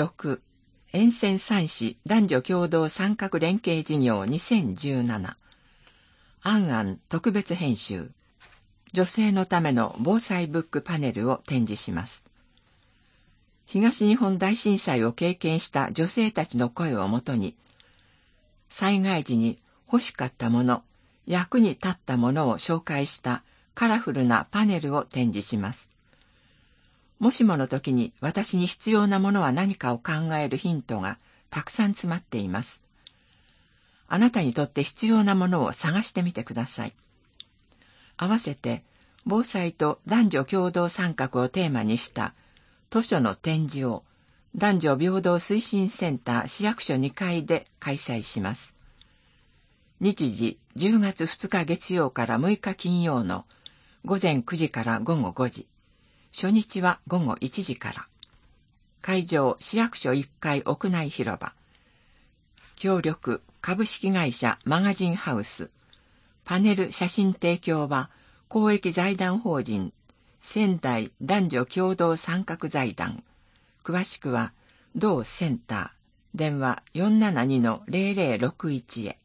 6、沿線3市男女共同参画連携事業2017。案特別編集。女性のための防災ブックパネルを展示します。東日本大震災を経験した女性たちの声をもとに、災害時に欲しかったもの、役に立ったものを紹介したカラフルなパネルを展示します。もしもの時に私に必要なものは何かを考えるヒントがたくさん詰まっています。あなたにとって必要なものを探してみてください。合わせて、防災と男女共同参画をテーマにした図書の展示を男女平等推進センター市役所2階で開催します。日時10月2日月曜から6日金曜の午前9時から午後5時。初日は午後1時から。会場市役所1階屋内広場。協力株式会社マガジンハウス。パネル写真提供は公益財団法人仙台男女共同参画財団。詳しくは同センター電話 472-0061 へ。